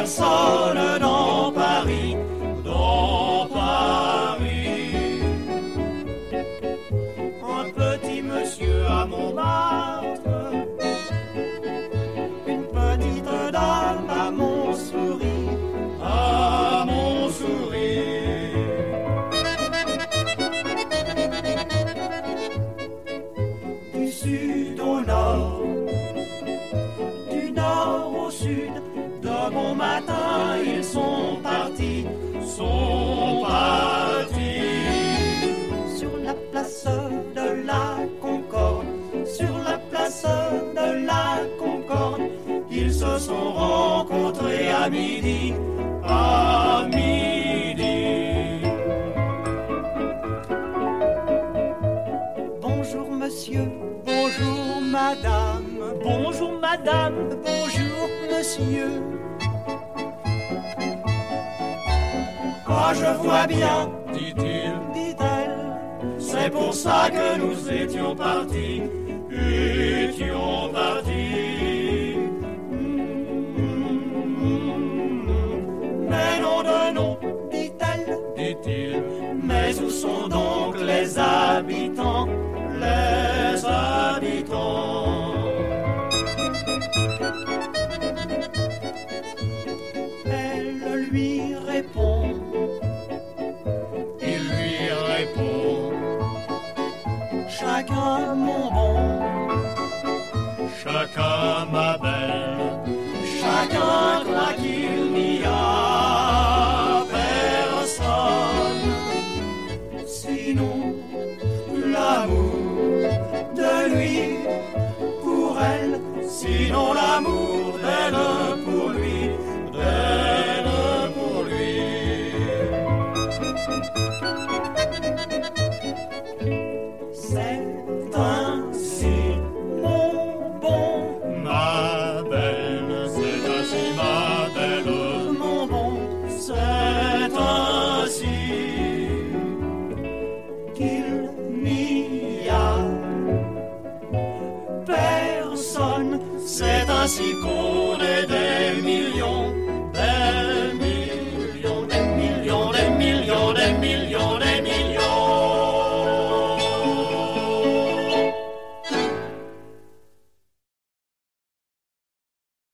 personne dans Paris, dans Paris. Un petit monsieur à Montmartre, une petite dame à Montsouris, à Montsouris. Du sud au nord, du nord au sud, de bon matin ils sont partis, sont partis. Sur la place de la Concorde, sur la place de la Concorde, ils se sont rencontrés à midi, à midi. Bonjour monsieur, bonjour madame, bonjour madame, bonjour monsieur. Ah, je vois bien, dit-il, dit-elle, c'est pour ça que nous étions partis, étions partis. Mais non de non, dit-elle, dit-il, mais où sont donc les habitants, les habitants? Elle lui répond